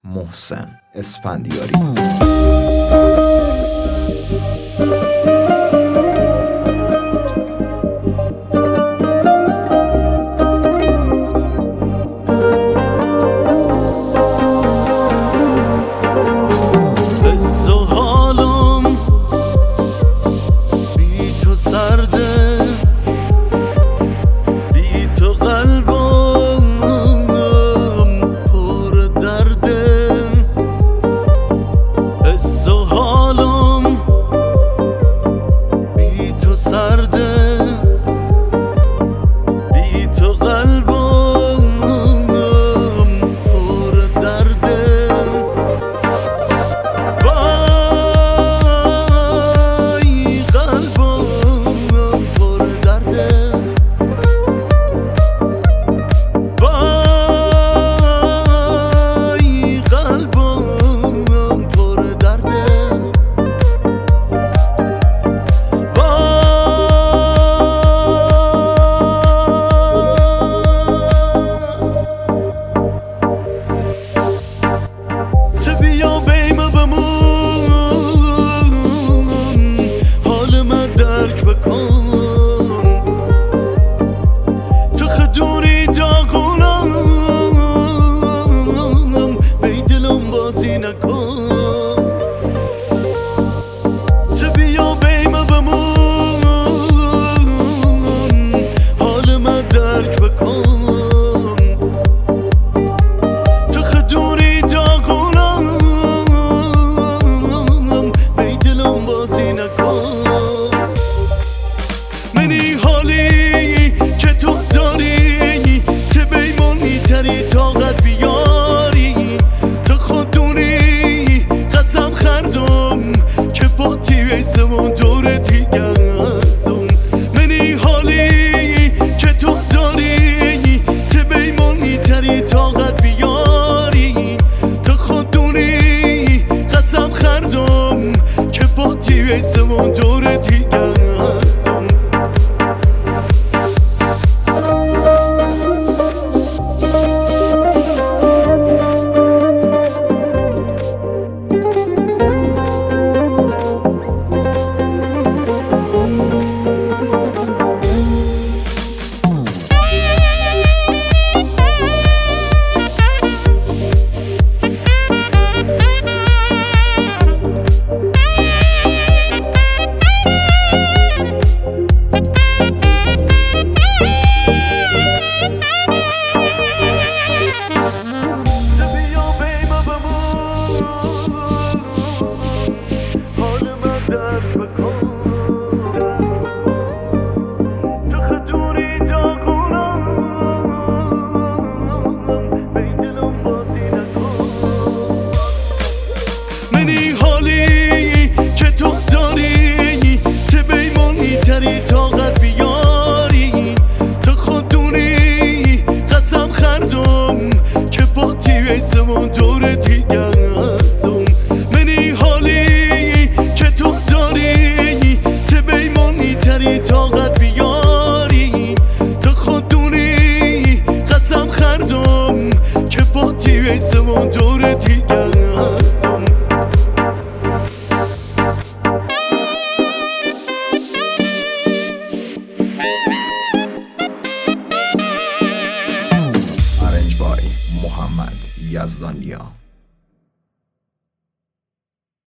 محسن اسفندیاری. طاقت بیاری تا خودونی قسم خردم که با تیویزمون دورتی گردم منی حالی که تو داری ته بیمانی تری طاقت بیاری تا خودونی قسم خردم که با تیویزمون دورتی گردم منی حالی که تو داری ته بیمانی تری طاقت بیاری تا خودونی قسم خردم که با تیویزمون دورتی گردم منی حالی که تو داری ته بیمانی تری طاقت بیاری تا خودونی قسم خردم که با تیویزمون دورتی گردم محمد یزدانیا.